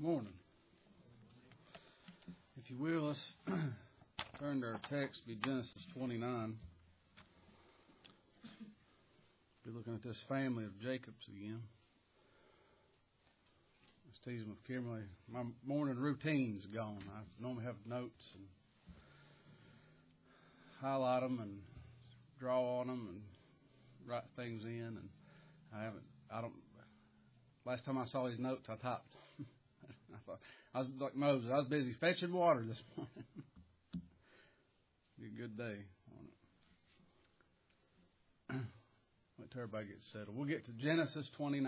Morning. If you will, let's turn to our text, be Genesis 29. Be looking at this family of Jacob's again. I was teasing with Kimberly, my morning routine's gone. I normally have notes and highlight them and draw on them and write things in, and last time I saw these notes, I typed. I was like Moses. I was busy fetching water this morning. Be a good day on it. Wait till everybody gets settled. We'll get to Genesis 29.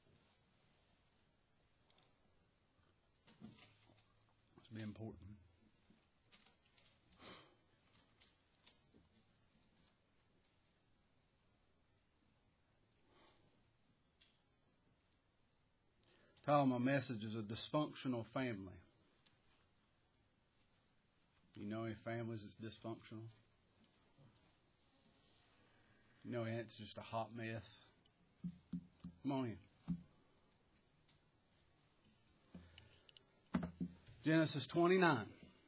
It's be important. Title of my message is A Dysfunctional Family. You know any families that's dysfunctional? You know it's just a hot mess? Come on in. Genesis 29.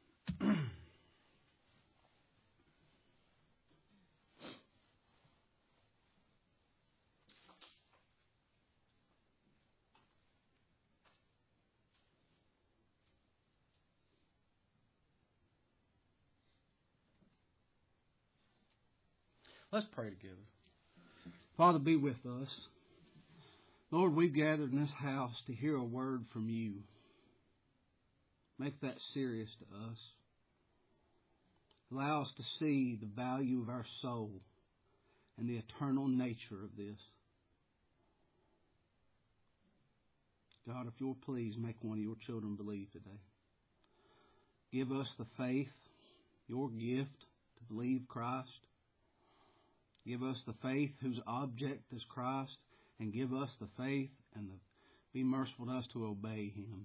Let's pray together. Father, be with us. Lord, we've gathered in this house to hear a word from you. Make that serious to us. Allow us to see the value of our soul and the eternal nature of this. God, if you'll please make one of your children believe today. Give us the faith, your gift, to believe Christ. Give us the faith whose object is Christ, and give us the faith and be merciful to us to obey Him.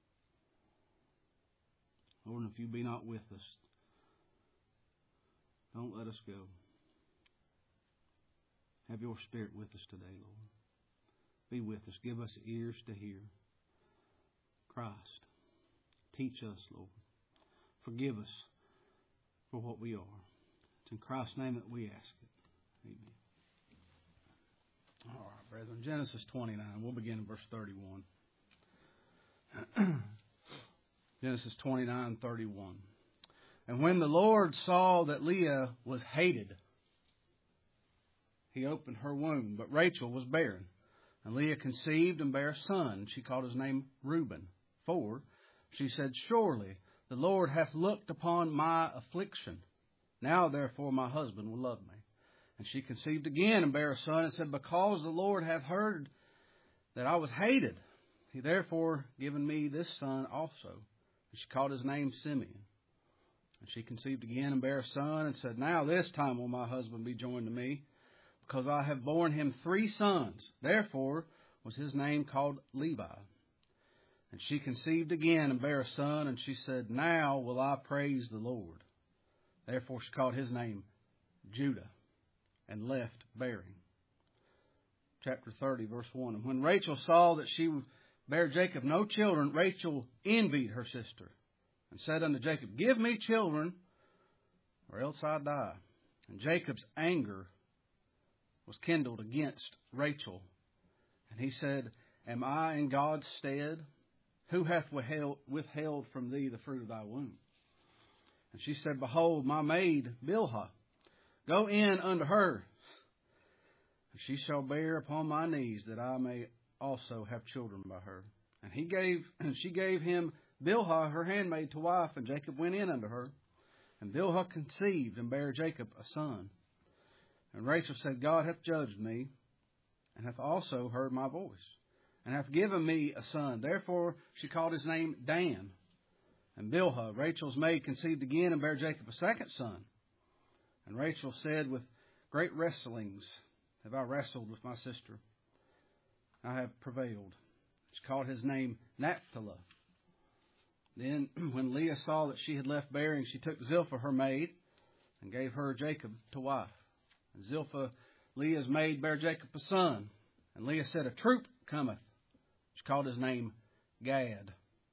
Lord, if you be not with us, don't let us go. Have your Spirit with us today, Lord. Be with us. Give us ears to hear. Christ, teach us, Lord. Forgive us for what we are. It's in Christ's name that we ask it. Amen. All right, brethren. Genesis 29. We'll begin in verse 31. Genesis 29:31. And when the Lord saw that Leah was hated, He opened her womb, but Rachel was barren. And Leah conceived and bare a son. She called his name Reuben. For she said, Surely the Lord hath looked upon my affliction. Now therefore my husband will love me. And she conceived again and bare a son, and said, Because the Lord hath heard that I was hated, He therefore given me this son also. And she called his name Simeon. And she conceived again and bare a son, and said, Now this time will my husband be joined to me, because I have borne him 3 sons. Therefore was his name called Levi. And she conceived again and bare a son, and she said, Now will I praise the Lord. Therefore she called his name Judah, and left bearing. Chapter 30, verse 1. And when Rachel saw that she bare Jacob no children, Rachel envied her sister, and said unto Jacob, Give me children, or else I die. And Jacob's anger was kindled against Rachel. And he said, Am I in God's stead? Who hath withheld from thee the fruit of thy womb? And she said, Behold, my maid Bilhah. Go in unto her, and she shall bear upon my knees, that I may also have children by her. And she gave him Bilhah her handmaid to wife, and Jacob went in unto her. And Bilhah conceived and bare Jacob a son. And Rachel said, God hath judged me, and hath also heard my voice, and hath given me a son. Therefore she called his name Dan. And Bilhah, Rachel's maid, conceived again and bare Jacob a second son. And Rachel said, With great wrestlings have I wrestled with my sister. I have prevailed. She called his name Naphtali. Then when Leah saw that she had left bearing, she took Zilpah her maid, and gave her Jacob to wife. And Zilpah, Leah's maid, bare Jacob a son. And Leah said, A troop cometh. She called his name Gad.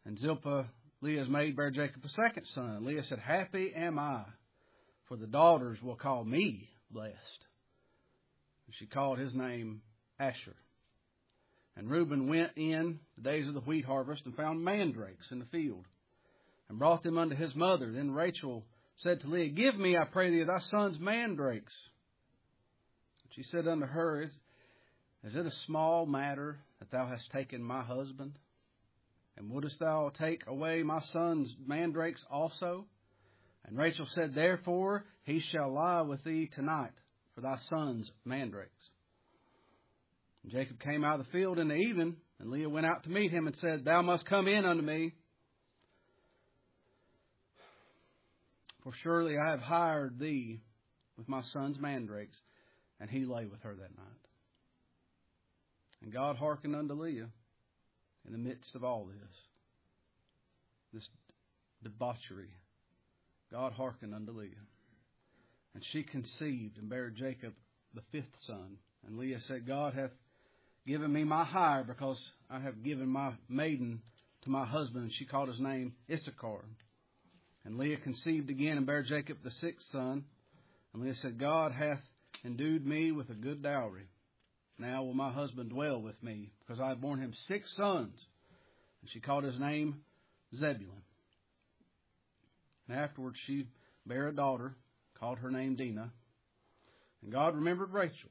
And Zilpah, Leah's maid, bare Jacob a second son. And Leah said, Happy am I, for the daughters will call me blessed. And she called his name Asher. And Reuben went in the days of the wheat harvest and found mandrakes in the field, and brought them unto his mother. Then Rachel said to Leah, Give me, I pray thee, thy son's mandrakes. And she said unto her, Is it a small matter that thou hast taken my husband? And wouldest thou take away my son's mandrakes also? And Rachel said, Therefore he shall lie with thee tonight for thy son's mandrakes. And Jacob came out of the field in the evening, and Leah went out to meet him and said, Thou must come in unto me. For surely I have hired thee with my son's mandrakes. And he lay with her that night. And God hearkened unto Leah in the midst of all this debauchery. God hearkened unto Leah. And she conceived and bare Jacob the fifth son. And Leah said, God hath given me my hire, because I have given my maiden to my husband. And she called his name Issachar. And Leah conceived again and bare Jacob the sixth son. And Leah said, God hath endued me with a good dowry. Now will my husband dwell with me, because I have borne him 6 sons. And she called his name Zebulun. And afterwards she bare a daughter, called her name Dinah. And God remembered Rachel.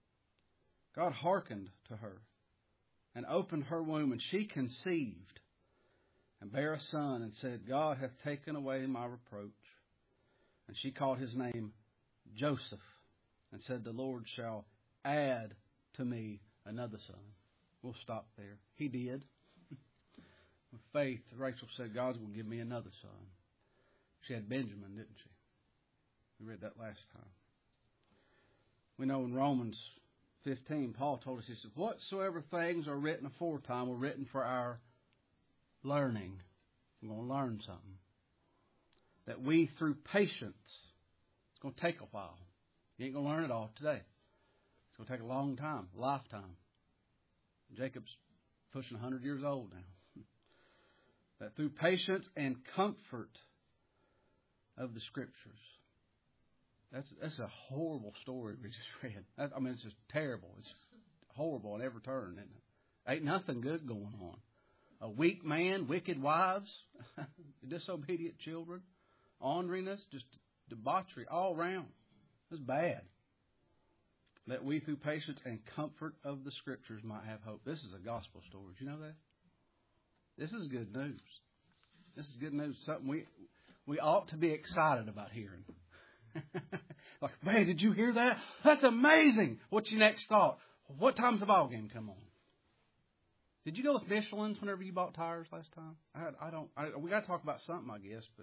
God hearkened to her, and opened her womb, and she conceived, and bare a son, and said, God hath taken away my reproach. And she called his name Joseph, and said, The Lord shall add to me another son. We'll stop there. He did. With faith, Rachel said, God's going to give me another son. She had Benjamin, didn't she? We read that last time. We know in Romans 15, Paul told us, he said, Whatsoever things are written aforetime were written for our learning. We're going to learn something. That we, through patience, it's going to take a while. You ain't going to learn it all today. It's going to take a long time, a lifetime. Jacob's pushing 100 years old now. That through patience and comfort of the Scriptures. That's a horrible story we just read. It's just terrible. It's horrible on every turn, isn't it? Ain't nothing good going on. A weak man, wicked wives, disobedient children, orneriness, just debauchery all around. It's bad. That we through patience and comfort of the Scriptures might have hope. This is a gospel story. Do you know that? This is good news. This is good news. Something we ought to be excited about hearing. Like, man, did you hear that? That's amazing. What's your next thought? What time's the ball game come on? Did you go with Michelin's whenever you bought tires last time? We got to talk about something, I guess, but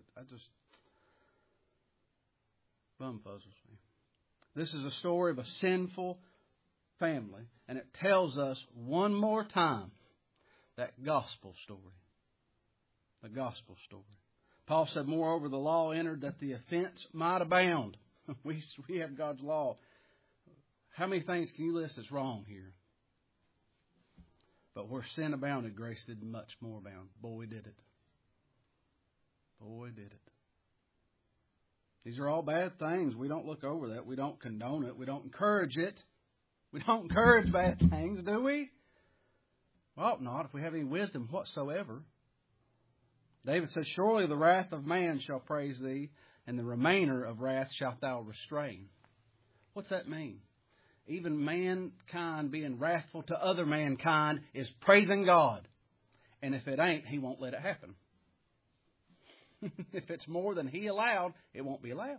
bum puzzles me. This is a story of a sinful family, and it tells us one more time that gospel story. The gospel story. Paul said, moreover, the law entered that the offense might abound. We have God's law. How many things can you list that's wrong here? But where sin abounded, grace did much more abound. Boy, did it. Boy, did it. These are all bad things. We don't look over that. We don't condone it. We don't encourage it. We don't encourage bad things, do we? Well, not if we have any wisdom whatsoever. David says, surely the wrath of man shall praise thee, and the remainder of wrath shalt thou restrain. What's that mean? Even mankind being wrathful to other mankind is praising God. And if it ain't, He won't let it happen. If it's more than He allowed, it won't be allowed.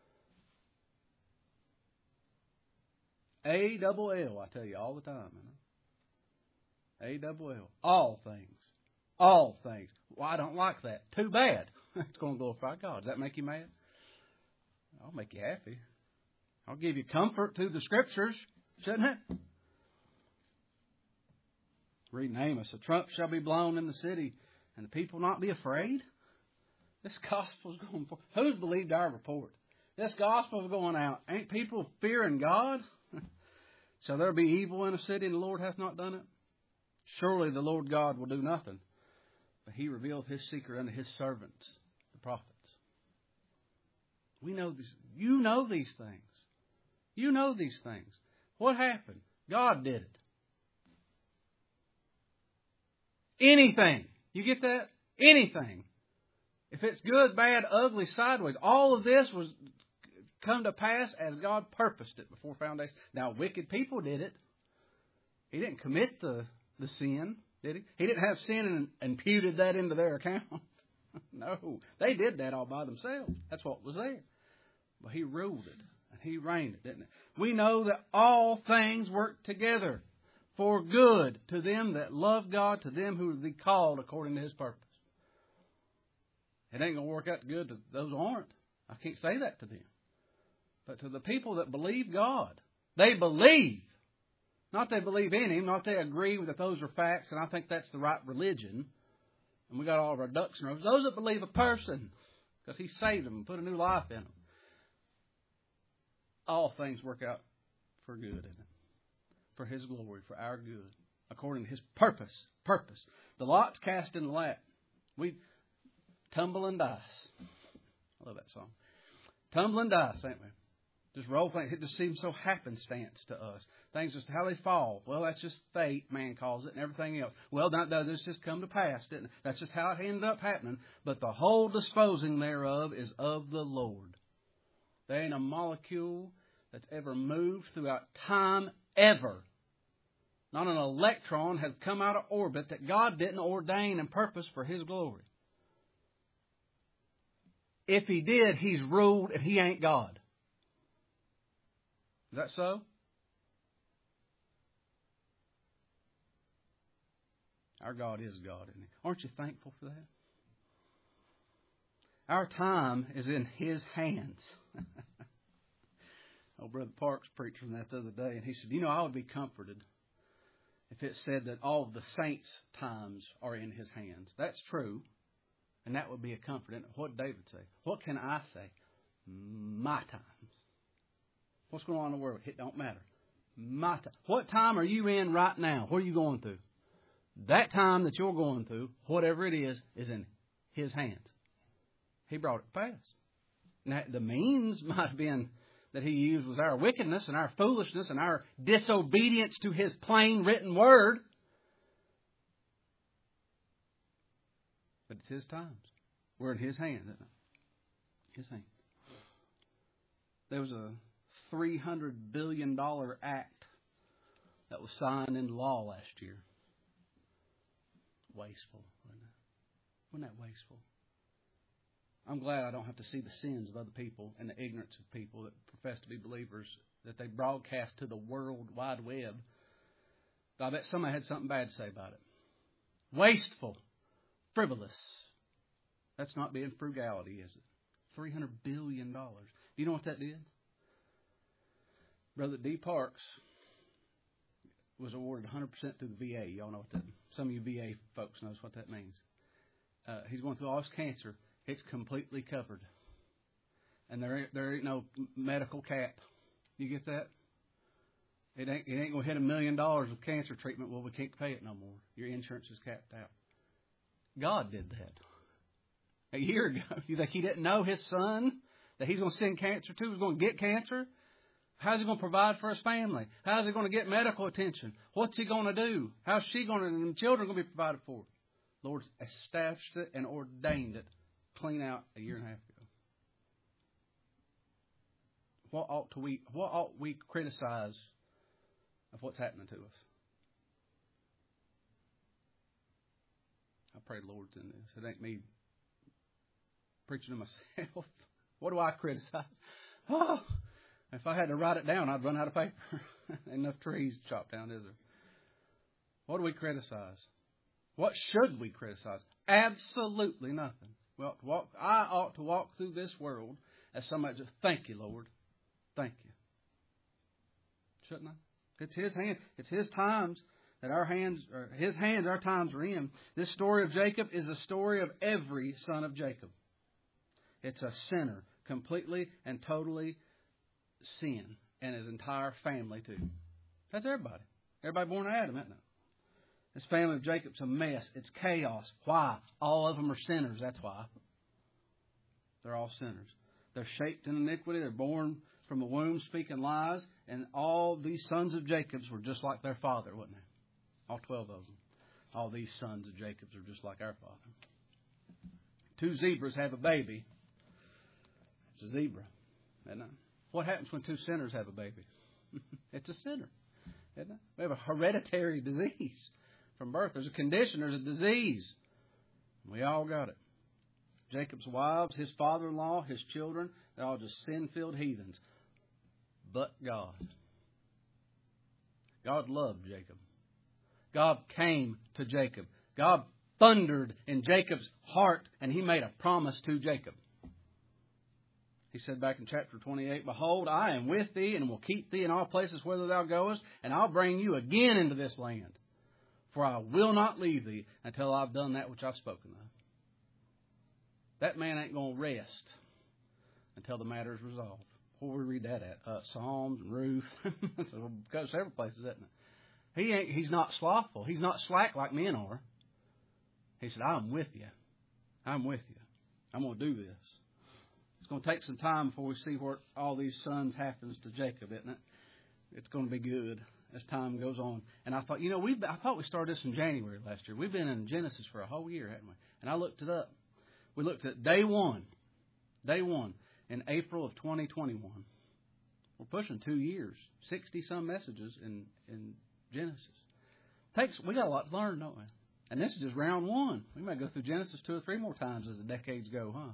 A-double-L, I tell you all the time. A-double-L. All things. All things. Well, I don't like that. Too bad. It's going to glorify God. Does that make you mad? I'll make you happy. I'll give you comfort through the Scriptures, shouldn't it? Reading Amos, a trump shall be blown in the city, and the people not be afraid. This gospel's going forth. Who's believed our report? This gospel's going out. Ain't people fearing God? Shall there be evil in a city, and the Lord hath not done it? Surely the Lord God will do nothing. But He revealed His secret unto His servants, the prophets. We know this. You know these things. You know these things. What happened? God did it. Anything. You get that? Anything. If it's good, bad, ugly, sideways, all of this was come to pass as God purposed it before foundation. Now, wicked people did it. He didn't commit the sin, did He? He didn't have sin and imputed that into their account. No. They did that all by themselves. That's what was there. But He ruled it. And He reigned it, didn't it? We know that all things work together for good to them that love God, to them who be called according to His purpose. It ain't going to work out good to those who aren't. I can't say that to them. But to the people that believe God, they believe. Not they believe in Him, not they agree that those are facts, and I think that's the right religion. And we got all of our ducks in rows. Those that believe a person, because He saved them and put a new life in them. All things work out for good, isn't it? For His glory, for our good, according to His purpose. Purpose. The lot's cast in the lap. We tumble and dice. I love that song. Tumble and dice, ain't we? Just roll things. It just seems so happenstance to us. Things just how they fall. Well, that's just fate, man calls it, and everything else. Well, this just come to pass, didn't it? That's just how it ended up happening. But the whole disposing thereof is of the Lord. There ain't a molecule that's ever moved throughout time, ever. Not an electron has come out of orbit that God didn't ordain and purpose for His glory. If He did, He's ruled and He ain't God. Is that so? Our God is God, isn't He? Aren't you thankful for that? Our time is in His hands. Oh, Brother Parks preached from that the other day, and he said, I would be comforted if it said that all of the saints' times are in His hands. That's true, and that would be a comfort. What did David say? What can I say? My times. What's going on in the world? It don't matter. My time. What time are you in right now? What are you going through? That time that you're going through, whatever it is in His hands. He brought it to pass. Now, the means might have been that He used was our wickedness and our foolishness and our disobedience to His plain written word. But it's His times. We're in His hands, isn't it? His hands. There was a $300 billion act that was signed into law last year. Wasteful, wasn't it? Wasn't that wasteful? I'm glad I don't have to see the sins of other people and the ignorance of people that profess to be believers that they broadcast to the World Wide Web. I bet somebody had something bad to say about it. Wasteful. Frivolous. That's not being frugality, is it? $300 billion. Do you know what that did? Brother D. Parks was awarded 100% through the VA. Y'all know what that means. Some of you VA folks knows what that means. He's going through all his cancer. It's completely covered. And there ain't no medical cap. You get that? It ain't going to hit $1 million of cancer treatment. Well, we can't pay it no more. Your insurance is capped out. God did that. A year ago, you think He didn't know His Son that He's going to send cancer to was going to get cancer? How's He going to provide for His family? How's He going to get medical attention? What's He going to do? How's she going to, and the children going to be provided for? The Lord established it and ordained it clean out a year and a half ago. What ought we criticize of what's happening to us? I pray the Lord's in this. It ain't me preaching to myself. What do I criticize? Oh, if I had to write it down, I'd run out of paper. Enough trees chopped down, is there? What do we criticize? What should we criticize? Absolutely nothing. Well, I ought to walk through this world as somebody just, thank you, Lord. Thank you. Shouldn't I? It's His hand. It's His times that our hands, or His hands, our times are in. This story of Jacob is a story of every son of Jacob. It's a sinner, completely and totally sin, and his entire family too. That's everybody. Everybody born of Adam, isn't it? This family of Jacob's a mess. It's chaos. Why? All of them are sinners. That's why. They're all sinners. They're shaped in iniquity. They're born from a womb speaking lies. And all these sons of Jacob's were just like their father, wasn't they? All 12 of them. All these sons of Jacob's are just like our father. 2 zebras have a baby. It's a zebra. Isn't it? What happens when 2 sinners have a baby? It's a sinner. Isn't it? We have a hereditary disease from birth. There's a condition. There's a disease. We all got it. Jacob's wives, his father-in-law, his children, they're all just sin-filled heathens. But God. God loved Jacob. God came to Jacob. God thundered in Jacob's heart, and He made a promise to Jacob. He said back in chapter 28, Behold, I am with thee, and will keep thee in all places whither thou goest, and I'll bring you again into this land. For I will not leave thee until I've done that which I've spoken of. That man ain't going to rest until the matter is resolved. Where we read that at? Psalms and Ruth. Goes several places, isn't it? He's not slothful. He's not slack like men are. He said, I'm with you. I'm with you. I'm going to do this. It's going to take some time before we see what all these sons happens to Jacob, isn't it? It's going to be good as time goes on. And I thought, I thought we started this in January last year. We've been in Genesis for a whole year, haven't we? And I looked it up. We looked at day one in April of 2021. We're pushing 2 years, 60-some messages in Genesis. We got a lot to learn, don't we? And this is just round 1. We might go through Genesis 2 or 3 more times as the decades go, huh?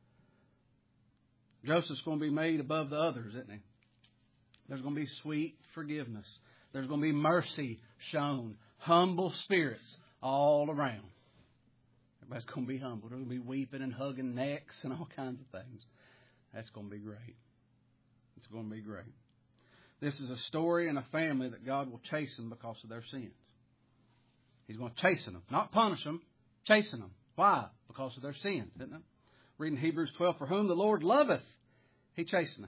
Joseph's going to be made above the others, isn't he? There's going to be sweet forgiveness. There's going to be mercy shown. Humble spirits all around. Everybody's going to be humble. There's going to be weeping and hugging necks and all kinds of things. That's going to be great. It's going to be great. This is a story in a family that God will chasten because of their sins. He's going to chasten them, not punish them, chasten them. Why? Because of their sins, isn't it? Reading Hebrews 12, For whom the Lord loveth, He chasteneth.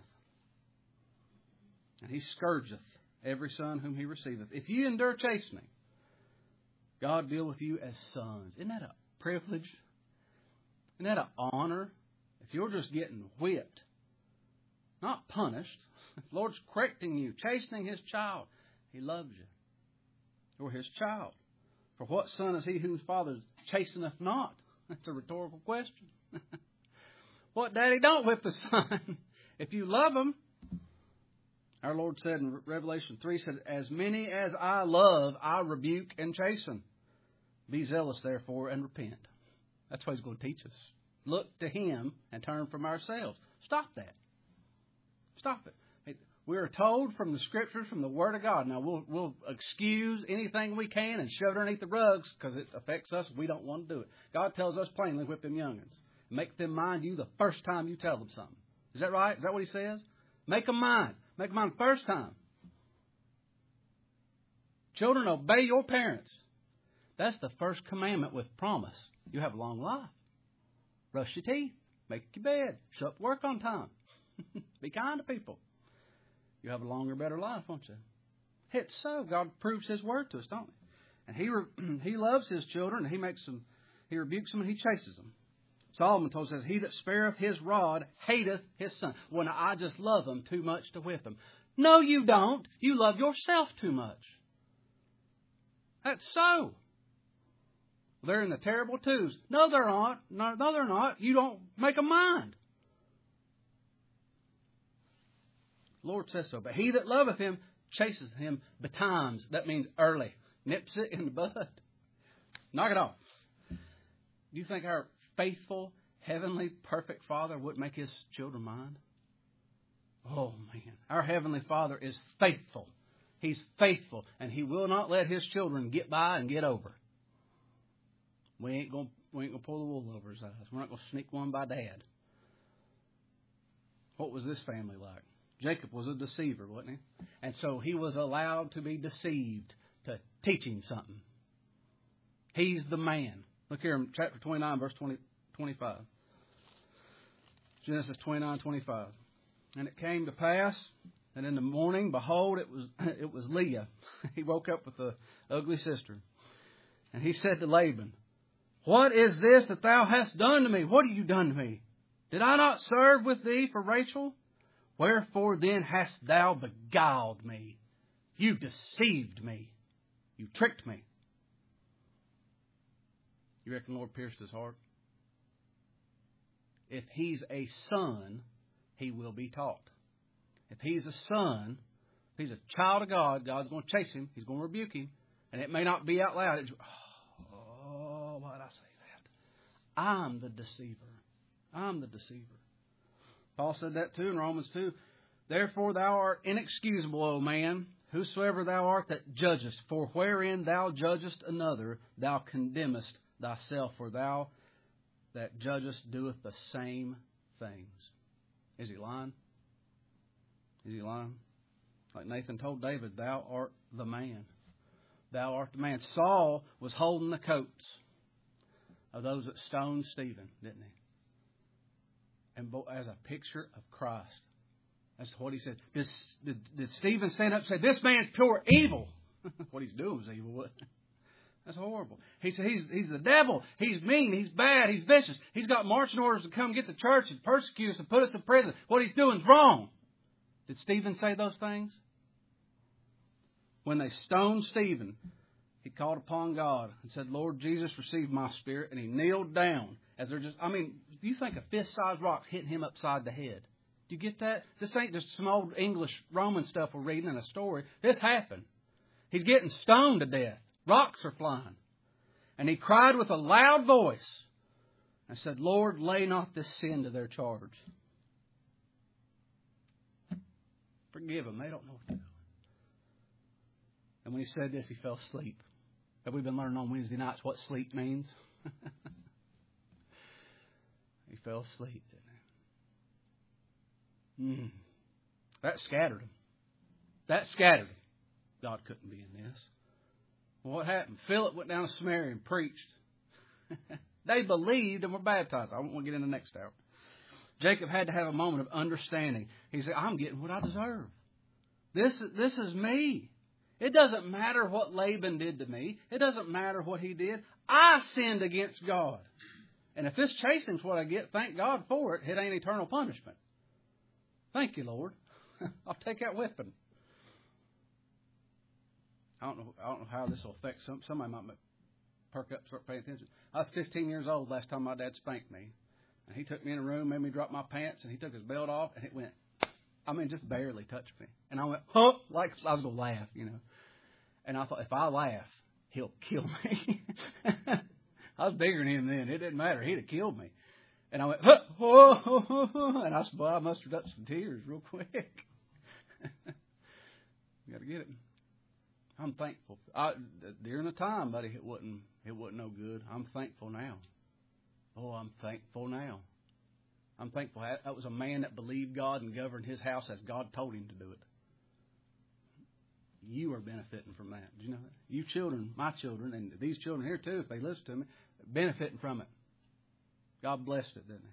And He scourgeth every son whom He receiveth. If you endure chastening, God deal with you as sons. Isn't that a privilege? Isn't that an honor? If you're just getting whipped, not punished, the Lord's correcting you, chastening His child, He loves you. You're His child. For what son is he whose father chasteneth not? That's a rhetorical question. What daddy don't whip the son? If you love him, our Lord said in Revelation 3, said, As many as I love, I rebuke and chasten. Be zealous, therefore, and repent. That's what He's going to teach us. Look to Him and turn from ourselves. Stop that. Stop it. We are told from the Scriptures, from the Word of God. Now, we'll excuse anything we can and shove it underneath the rugs because it affects us. We don't want to do it. God tells us plainly, whip them youngins. Make them mind you the first time you tell them something. Is that right? Is that what He says? Make them mind. Make them mind the first time. Children, obey your parents. That's the first commandment with promise. You have a long life. Brush your teeth. Make your bed. Show up to work on time. Be kind to people. You have a longer, better life, won't you? It's so. God proves His word to us, don't He? And He loves His children, and He rebukes them, and He chases them. Solomon told us, He that spareth his rod hateth his son. Well, I just love them too much to whip them. No, you don't. You love yourself too much. That's so. They're in the terrible twos. No, they're not. No, they're not. You don't make them mind. The Lord says so. But he that loveth him chases him betimes. That means early. Nips it in the bud. Knock it off. Do you think our faithful, heavenly, perfect Father would make His children mind? Oh, man. Our Heavenly Father is faithful. He's faithful. And He will not let His children get by and get over. We ain't going to pull the wool over His eyes. We're not going to sneak one by Dad. What was this family like? Jacob was a deceiver, wasn't he? And so he was allowed to be deceived to teach him something. He's the man. Look here in chapter 29, verse 25. Genesis 29:25. And it came to pass that in the morning, behold, it was Leah. He woke up with the ugly sister. And he said to Laban, What is this that thou hast done to me? What have you done to me? Did I not serve with thee for Rachel? Wherefore then hast thou beguiled me? You deceived me. You tricked me. You reckon the Lord pierced his heart? If he's a son, he will be taught. If he's a son, if he's a child of God, God's going to chase him. He's going to rebuke him. And it may not be out loud. Why did I say that? I'm the deceiver. I'm the deceiver. Paul said that too in Romans 2. Therefore thou art inexcusable, O man, whosoever thou art that judgest. For wherein thou judgest another, thou condemnest thyself. For thou that judgest doeth the same things. Is he lying? Is he lying? Like Nathan told David, thou art the man. Thou art the man. Saul was holding the coats of those that stoned Stephen, didn't he? And as a picture of Christ. That's what he said. Did Stephen stand up and say, this man's pure evil? What he's doing is evil. That's horrible. He said he's the devil. He's mean. He's bad. He's vicious. He's got marching orders to come get the church and persecute us and put us in prison. What he's doing is wrong. Did Stephen say those things? When they stoned Stephen, he called upon God and said, Lord Jesus, receive my spirit. And he kneeled down as they're just, do you think a fist-sized rock's hitting him upside the head? Do you get that? This ain't just some old English Roman stuff we're reading in a story. This happened. He's getting stoned to death. Rocks are flying. And he cried with a loud voice and said, Lord, lay not this sin to their charge. Forgive them. They don't know what they're doing. And when he said this, he fell asleep. Have we been learning on Wednesday nights what sleep means? He fell asleep, didn't he? That scattered him. That scattered him. God couldn't be in this. Well, what happened? Philip went down to Samaria and preached. They believed and were baptized. I won't get into the next hour. Jacob had to have a moment of understanding. He said, I'm getting what I deserve. This is me. It doesn't matter what Laban did to me. It doesn't matter what he did. I sinned against God. And if this chastening's what I get, thank God for it. It ain't eternal punishment. Thank you, Lord. I'll take that whipping. I don't know how this will affect somebody might perk up and start paying attention. I was 15 years old last time my dad spanked me. And he took me in a room, made me drop my pants, and he took his belt off, and it went, just barely touched me. And I went, like I was going to laugh, And I thought, if I laugh, he'll kill me. I was bigger than him then. It didn't matter. He'd have killed me. And I went, and I mustered up some tears real quick. You got to get it. I'm thankful. During the time, buddy, it wasn't no good. I'm thankful now. Oh, I'm thankful now. I'm thankful. That was a man that believed God and governed his house as God told him to do it. You are benefiting from that. Did you know that? You children, my children, and these children here too, if they listen to me, benefiting from it. God blessed it, didn't he?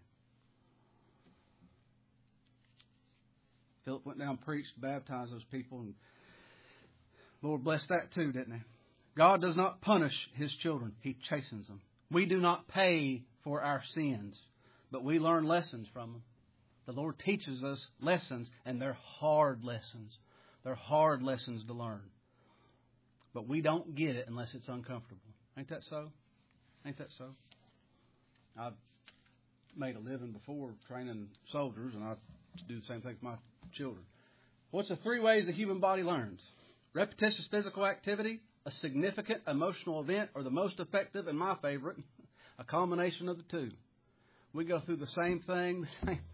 Philip went down, preached, baptized those people, and Lord blessed that too, didn't he? God does not punish his children. He chastens them. We do not pay for our sins, but we learn lessons from them. The Lord teaches us lessons, and they're hard lessons. They're hard lessons to learn. But we don't get it unless it's uncomfortable. Ain't that so? Ain't that so? I've made a living before training soldiers, and I do the same thing with my children. What's the 3 ways the human body learns? Repetitious physical activity, a significant emotional event, or the most effective, and my favorite, a combination of the two. We go through the same thing,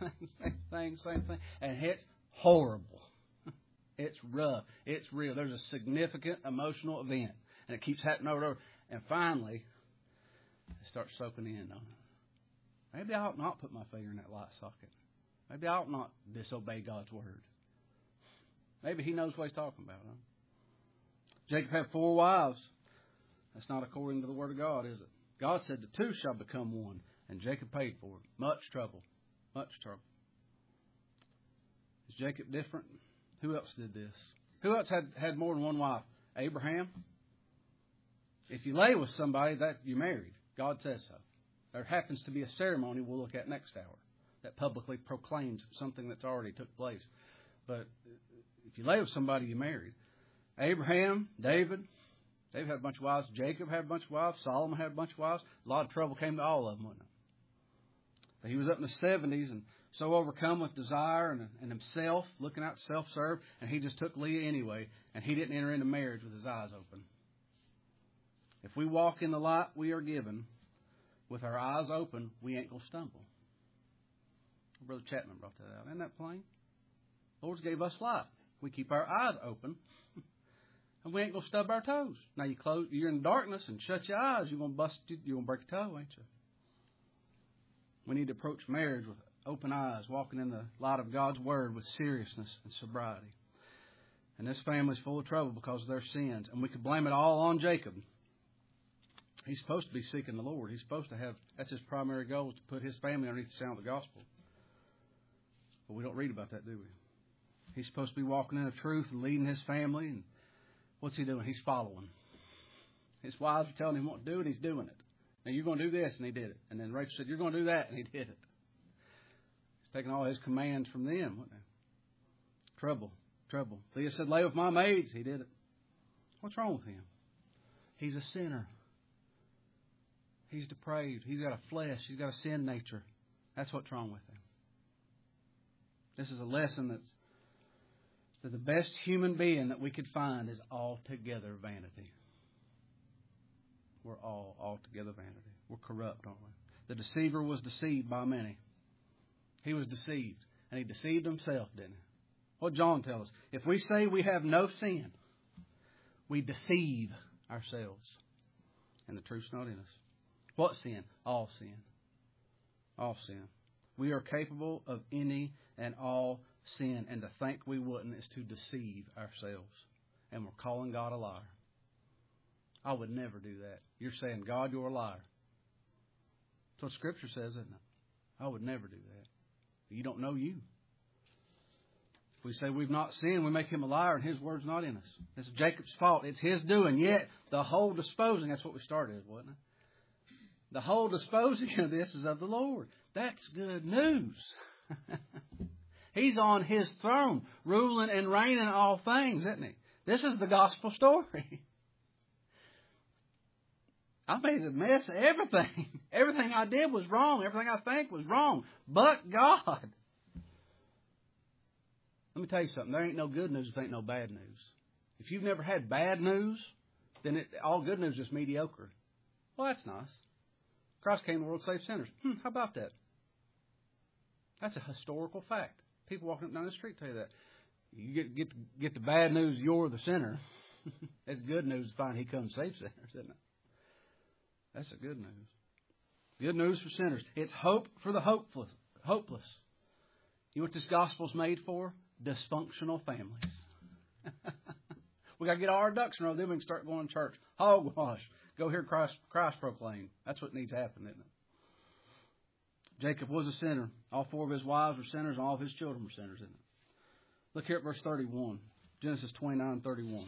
and it's horrible. It's rough. It's real. There's a significant emotional event, and it keeps happening over and over. And finally, it starts soaking in, don't it? Maybe I ought not put my finger in that light socket. Maybe I ought not disobey God's word. Maybe he knows what he's talking about. Huh? Jacob had 4 wives. That's not according to the word of God, is it? God said the 2 shall become one, and Jacob paid for it. Much trouble. Much trouble. Is Jacob different? Who else did this? Who else had more than one wife? Abraham? If you lay with somebody, that you're married. God says so. There happens to be a ceremony we'll look at next hour that publicly proclaims something that's already took place. But if you lay with somebody, you're married. Abraham, David, they've had a bunch of wives. Jacob had a bunch of wives. Solomon had a bunch of wives. A lot of trouble came to all of them, wasn't it? But he was up in the 70s and so overcome with desire and himself, looking out to self-serve, and he just took Leah anyway, and he didn't enter into marriage with his eyes open. If we walk in the light we are given with our eyes open, we ain't going to stumble. Brother Chapman brought that out. Isn't that plain? The Lord's gave us light. We keep our eyes open, and we ain't going to stub our toes. Now, you're in darkness and shut your eyes, you're going to break a toe, ain't you? We need to approach marriage with open eyes, walking in the light of God's Word with seriousness and sobriety. And this family's full of trouble because of their sins. And we could blame it all on Jacob. He's supposed to be seeking the Lord. He's supposed to have, that's his primary goal, is to put his family underneath the sound of the gospel. But we don't read about that, do we? He's supposed to be walking in the truth and leading his family. And what's he doing? He's following. His wives are telling him what to do, and he's doing it. Now, you're going to do this, and he did it. And then Rachel said, you're going to do that, and he did it. He's taking all his commands from them. Wasn't he? Trouble. Leah said, lay with my maids. He did it. What's wrong with him? He's a sinner. He's depraved. He's got a flesh. He's got a sin nature. That's what's wrong with him. This is a lesson that the best human being that we could find is altogether vanity. We're all altogether vanity. We're corrupt, aren't we? The deceiver was deceived by many. He was deceived. And he deceived himself, didn't he? What John tells us. If we say we have no sin, we deceive ourselves. And the truth's not in us. What sin? All sin. All sin. We are capable of any and all sin. And to think we wouldn't is to deceive ourselves. And we're calling God a liar. I would never do that. You're saying, God, you're a liar. That's what Scripture says, isn't it? I would never do that. You don't know you. If we say we've not sinned, we make him a liar and his word's not in us. It's Jacob's fault. It's his doing. Yet the whole disposing, that's what we started with, wasn't it? The whole disposing of this is of the Lord. That's good news. He's on his throne, ruling and reigning all things, isn't he? This is the gospel story. I made a mess of everything. Everything I did was wrong. Everything I think was wrong. But God. Let me tell you something. There ain't no good news if there ain't no bad news. If you've never had bad news, then all good news is just mediocre. Well, that's nice. Christ came to the world to save sinners. How about that? That's a historical fact. People walking up and down the street tell you that. You get the bad news, you're the sinner. That's good news to find he comes to save sinners, isn't it? That's the good news. Good news for sinners. It's hope for the hopeless. You know what this gospel's made for? Dysfunctional families. We got to get all our ducks in a row, then we can start going to church. Hogwash. Go hear Christ proclaim. That's what needs to happen, isn't it? Jacob was a sinner. All four of his wives were sinners, and all of his children were sinners, isn't it? Look here at verse 31. Genesis 29:31.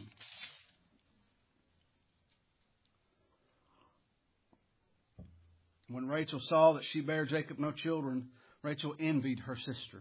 When Rachel saw that she bare Jacob no children, Rachel envied her sister.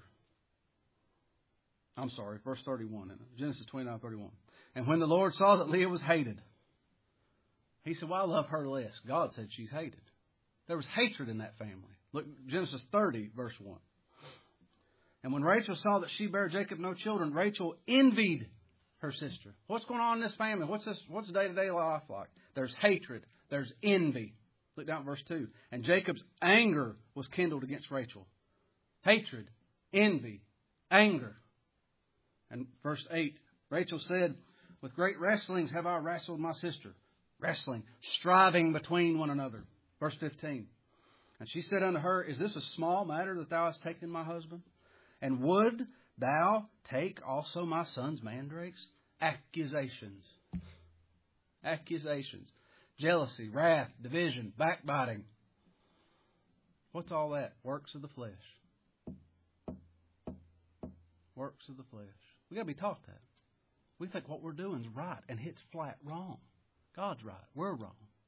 I'm sorry, verse 31. Genesis 29:31. And when the Lord saw that Leah was hated, he said, well, I love her less. God said she's hated. There was hatred in that family. Look, Genesis 30, verse 1. And when Rachel saw that she bare Jacob no children, Rachel envied her sister. What's going on in this family? What's day-to-day life like? There's hatred. There's envy. Look down at verse 2. And Jacob's anger was kindled against Rachel. Hatred, envy, anger. And verse 8, Rachel said, with great wrestlings have I wrestled my sister. Wrestling, striving between one another. Verse 15. And she said unto her, is this a small matter that thou hast taken my husband? And would thou take also my son's mandrakes? Accusations. Accusations. Jealousy, wrath, division, backbiting. What's all that? Works of the flesh. Works of the flesh. We've got to be taught that. We think what we're doing is right, and it's flat wrong. God's right. We're wrong.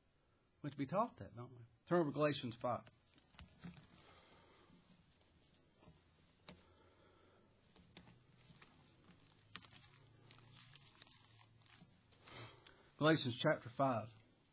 We have to be taught that, don't we? Turn over to Galatians 5. Galatians chapter 5.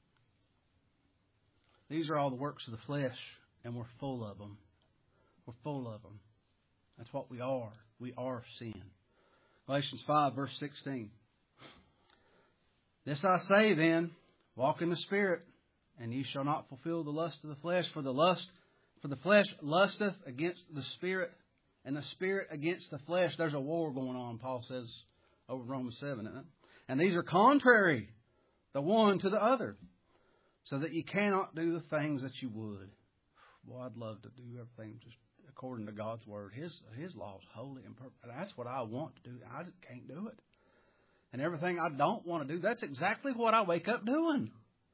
These are all the works of the flesh, and we're full of them. We're full of them. That's what we are. We are sin. Galatians 5, verse 16. This I say then, walk in the Spirit, and ye shall not fulfill the lust of the flesh. For the flesh lusteth against the Spirit, and the Spirit against the flesh. There's a war going on, Paul says over Romans 7, isn't it? And these are contrary, the one to the other, so that you cannot do the things that you would. Boy, I'd love to do everything just according to God's Word. His law is holy and perfect. That's what I want to do. I just can't do it. And everything I don't want to do, that's exactly what I wake up doing.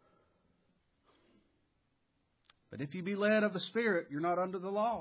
But if you be led of the Spirit, you're not under the law.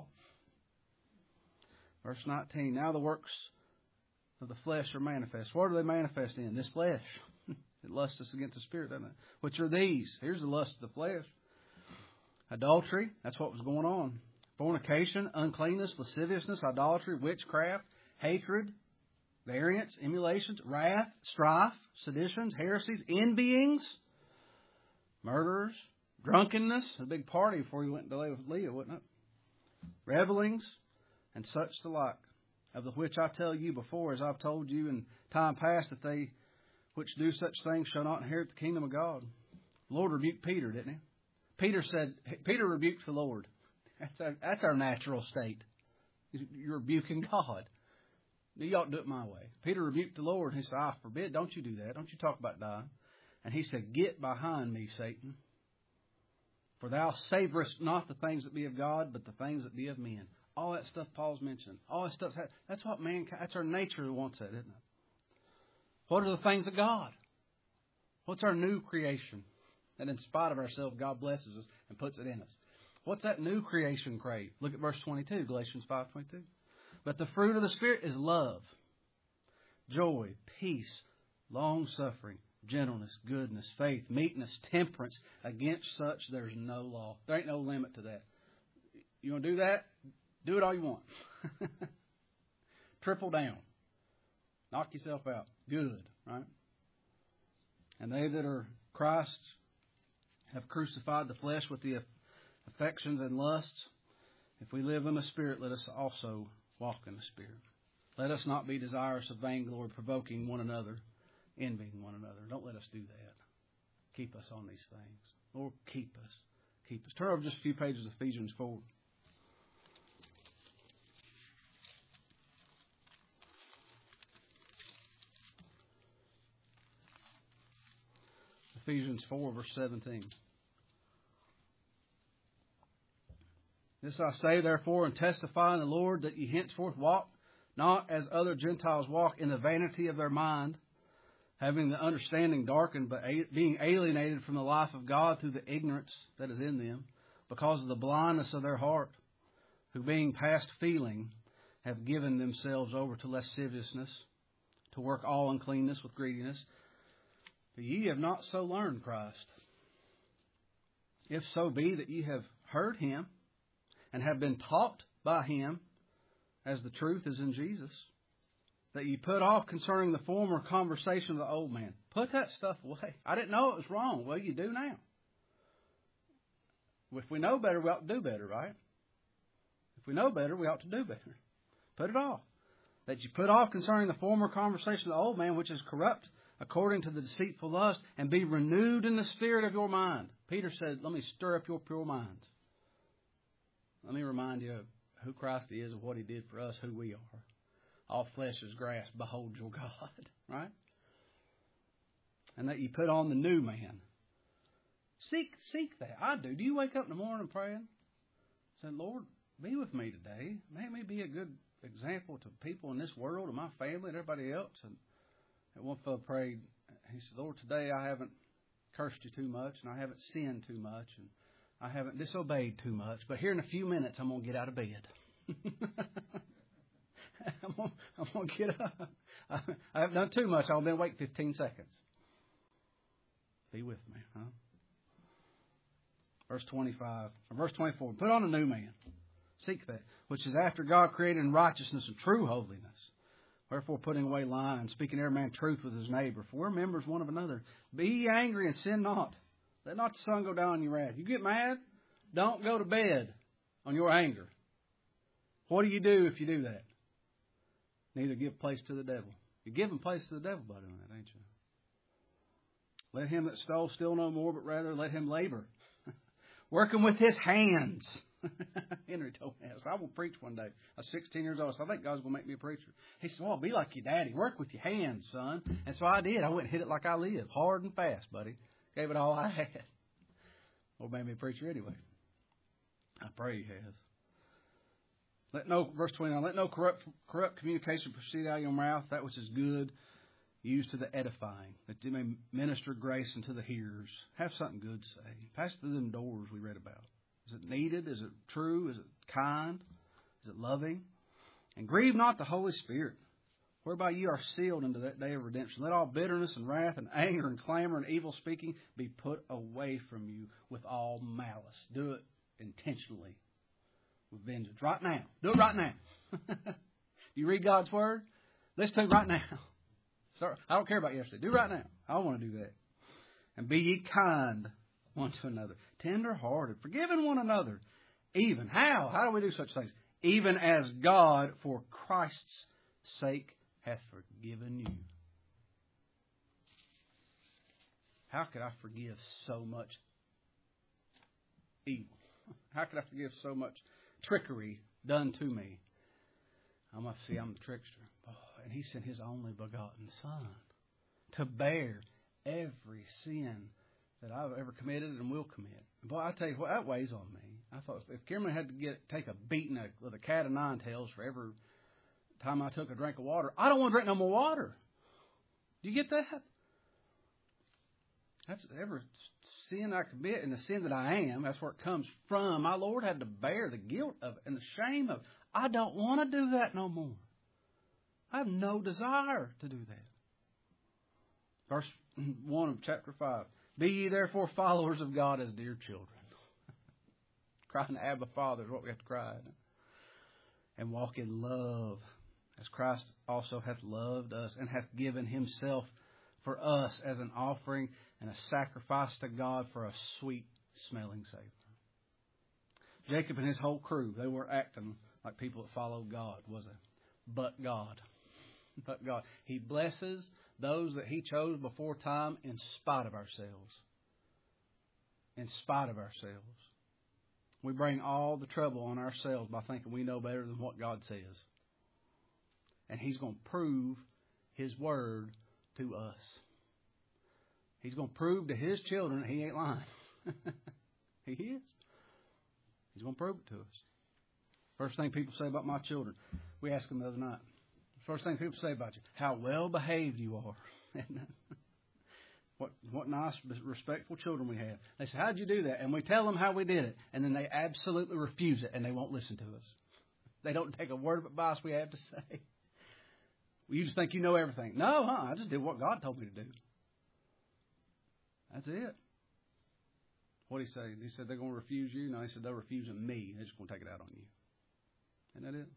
Verse 19, now the works of the flesh are manifest. What are they manifest in? This flesh. It lusts us against the Spirit, doesn't it? Which are these? Here's the lust of the flesh. Adultery, that's what was going on. Fornication, uncleanness, lasciviousness, idolatry, witchcraft, hatred, variance, emulations, wrath, strife, seditions, heresies, envyings, murderers, drunkenness, a big party before he went to lay with Leah, wasn't it? Revelings, and such the like, of the which I tell you before, as I've told you in time past, that they which do such things shall not inherit the kingdom of God. The Lord rebuked Peter, didn't he? Peter rebuked the Lord. That's our natural state. You're rebuking God. You ought to do it my way. Peter rebuked the Lord, and he said, I forbid, don't you do that. Don't you talk about dying. And he said, get behind me, Satan. For thou savorest not the things that be of God, but the things that be of men. All that stuff Paul's mentioned. All that stuff, that's what mankind, that's our nature who wants that, isn't it? What are the things of God? What's our new creation? And in spite of ourselves, God blesses us and puts it in us. What's that new creation crave? Look at verse 22, Galatians 5:22. But the fruit of the Spirit is love, joy, peace, long-suffering, gentleness, goodness, faith, meekness, temperance. Against such there's no law. There ain't no limit to that. You want to do that? Do it all you want. Triple down. Knock yourself out. Good, right? And they that are Christ have crucified the flesh with the affections and lusts. If we live in the Spirit, let us also walk in the Spirit. Let us not be desirous of vainglory, provoking one another, envying one another. Don't let us do that. Keep us on these things. Lord, keep us. Keep us. Turn over just a few pages of Ephesians 4. Ephesians 4, verse 17. This I say, therefore, and testify in the Lord, that ye henceforth walk not as other Gentiles walk, in the vanity of their mind, having the understanding darkened, but being alienated from the life of God through the ignorance that is in them, because of the blindness of their heart, who being past feeling, have given themselves over to lasciviousness, to work all uncleanness with greediness. But ye have not so learned Christ. If so be that ye have heard Him, and have been taught by Him, as the truth is in Jesus, that ye put off concerning the former conversation of the old man. Put that stuff away. I didn't know it was wrong. Well, you do now. If we know better, we ought to do better, right? If we know better, we ought to do better. Put it off. That you put off concerning the former conversation of the old man, which is corrupt according to the deceitful lust, and be renewed in the spirit of your mind. Peter said, let me stir up your pure minds. Let me remind you of who Christ is and what He did for us, who we are. All flesh is grass. Behold your God. Right? And that you put on the new man. Seek that. I do. Do you wake up in the morning praying? Say, Lord, be with me today. Make me be a good example to people in this world, and my family, and everybody else. And one fellow prayed. He said, Lord, today I haven't cursed you too much, and I haven't sinned too much, and I haven't disobeyed too much. But here in a few minutes, I'm going to get out of bed. I'm going to get up. I haven't done too much. I'll then wait 15 seconds. Be with me, huh? Verse 25, or verse 24. Put on a new man. Seek that, which is after God created in righteousness and true holiness. Wherefore, putting away lying, speaking every man truth with his neighbor. For we're members one of another. Be ye angry and sin not. Let not the sun go down on your wrath. You get mad, don't go to bed on your anger. What do you do if you do that? Neither give place to the devil. You're giving place to the devil by doing that, ain't you? Let him that stole steal no more, but rather let him labor, working with his hands. Henry told me that. So I will preach one day. I was 16 years old, so I think God's going to make me a preacher. He said, well, be like your daddy. Work with your hands, son. And so I did. I went and hit it like I live. Hard and fast, buddy. Gave it all I had. Lord made me a preacher anyway. I pray He has. Verse 29, let no corrupt communication proceed out of your mouth, that which is good, used to the edifying, that you may minister grace unto the hearers. Have something good to say. Pass through them doors we read about. Is it needed? Is it true? Is it kind? Is it loving? And grieve not the Holy Spirit, whereby ye are sealed unto that day of redemption. Let all bitterness and wrath and anger and clamor and evil speaking be put away from you with all malice. Do it intentionally with vengeance. Right now. Do it right now. You read God's Word? Listen to it right now. Sorry, I don't care about yesterday. Do it right now. I want to do that. And be ye kind one to another, tender-hearted, forgiving one another. Even. How? How do we do such things? Even as God, for Christ's sake, hath forgiven you. How could I forgive so much evil? How could I forgive so much trickery done to me? I'm the trickster. Oh, and He sent His only begotten Son to bear every sin that I've ever committed and will commit. Boy, I tell you what, that weighs on me. I thought if Kimberly had to take a beating with a cat of nine tails for every time I took a drink of water, I don't want to drink no more water. Do you get that? That's every sin I commit and the sin that I am, that's where it comes from. My Lord had to bear the guilt of it and the shame of it. I don't want to do that no more. I have no desire to do that. Verse 1 of chapter 5. Be ye therefore followers of God as dear children. Crying, Abba, Father, is what we have to cry. And walk in love, as Christ also hath loved us, and hath given Himself for us as an offering and a sacrifice to God for a sweet-smelling savor. Jacob and his whole crew, they weren't acting like people that followed God, was they? But God. But God. He blesses those that He chose before time in spite of ourselves. In spite of ourselves. We bring all the trouble on ourselves by thinking we know better than what God says. And He's going to prove His Word to us. He's going to prove to His children that He ain't lying. He is. He's going to prove it to us. First thing people say about my children, we asked them the other night. First thing people say about you, how well behaved you are. What nice, respectful children we have. They say, how'd you do that? And we tell them how we did it. And then they absolutely refuse it and they won't listen to us. They don't take a word of advice we have to say. You just think you know everything. No, I just did what God told me to do. That's it. What did He say? He said they're going to refuse you? No, He said they're refusing me. They're just going to take it out on you. Isn't that it?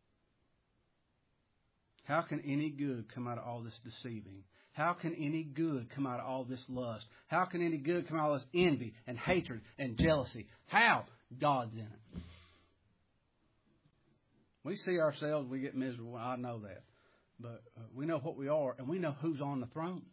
How can any good come out of all this deceiving? How can any good come out of all this lust? How can any good come out of this envy and hatred and jealousy? How? God's in it. We see ourselves, we get miserable. I know that. But we know what we are, and we know who's on the throne.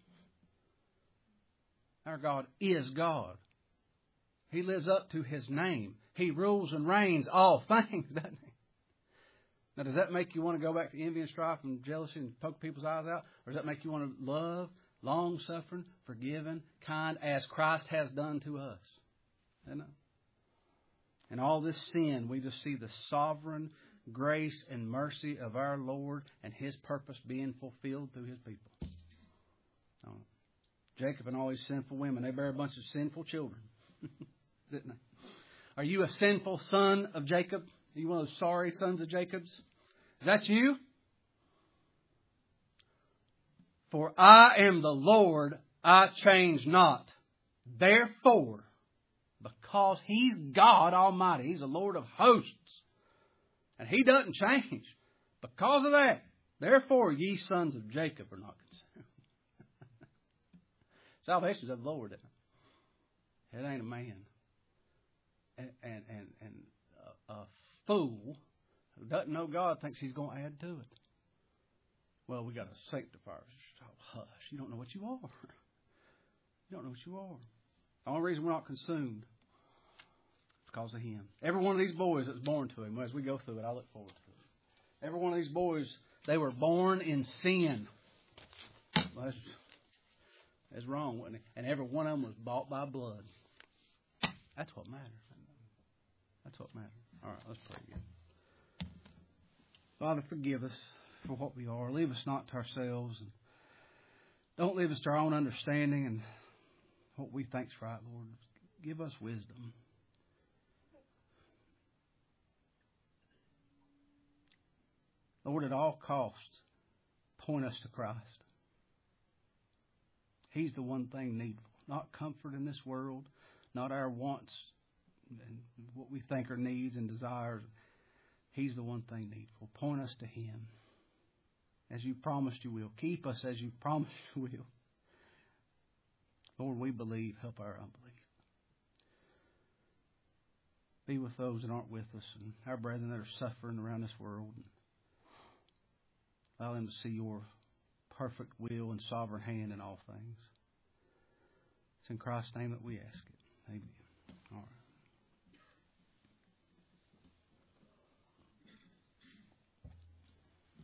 Our God is God. He lives up to His name. He rules and reigns all things, doesn't He? Now, does that make you want to go back to envy and strife and jealousy and poke people's eyes out? Or does that make you want to love, long-suffering, forgiving, kind, as Christ has done to us? Isn't it? And all this sin, we just see the sovereign grace and mercy of our Lord and His purpose being fulfilled through His people. Jacob and all these sinful women, they bear a bunch of sinful children. Didn't they? Are you a sinful son of Jacob? Are you one of those sorry sons of Jacob's? Is that you? For I am the Lord, I change not. Therefore, because He's God Almighty. He's the Lord of hosts. And He doesn't change. Because of that, therefore ye sons of Jacob are not consumed. Salvation's of the Lord. It ain't a man. And a fool who doesn't know God thinks he's going to add to it. Well, we got to sanctify ourselves. Oh, hush. You don't know what you are. You don't know what you are. The only reason we're not consumed is because of Him. Every one of these boys that's born to Him, as we go through it, I look forward to it. Every one of these boys, they were born in sin. Well, that's wrong, wasn't it? And every one of them was bought by blood. That's what matters. That's what matters. All right, let's pray again. Father, forgive us for what we are. Leave us not to ourselves. And don't leave us to our own understanding and what we think's right, Lord. Give us wisdom. Lord, at all costs, point us to Christ. He's the one thing needful. Not comfort in this world, not our wants and what we think are needs and desires. He's the one thing needful. Point us to Him. As you promised you will. Keep us as you promised you will. Lord, we believe. Help our unbelief. Be with those that aren't with us and our brethren that are suffering around this world. Allow them to see your perfect will and sovereign hand in all things. It's in Christ's name that we ask it. Amen. All right.